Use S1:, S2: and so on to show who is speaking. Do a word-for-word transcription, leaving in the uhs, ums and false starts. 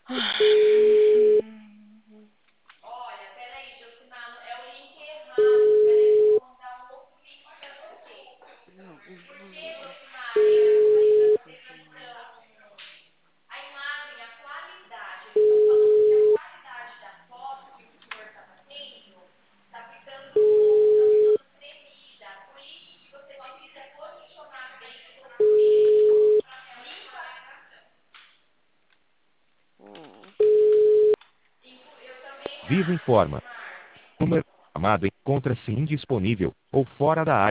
S1: Olha, peraí, Josimar, é o link errado. Peraí que eu vou mandar um outro link pra você. Porque, Josimar, é, eu falei pra você questão. A imagem, a qualidade. Eles estão falando que a qualidade da foto que o senhor está batendo está ficando um pouco, está ficando tremida. Por isso, se você não quiser posicionar bem o documento, limpa. Eu também
S2: Vivo
S1: acho,
S2: informa.
S1: Josimar.
S2: Número chamado encontra-se indisponível ou fora da área.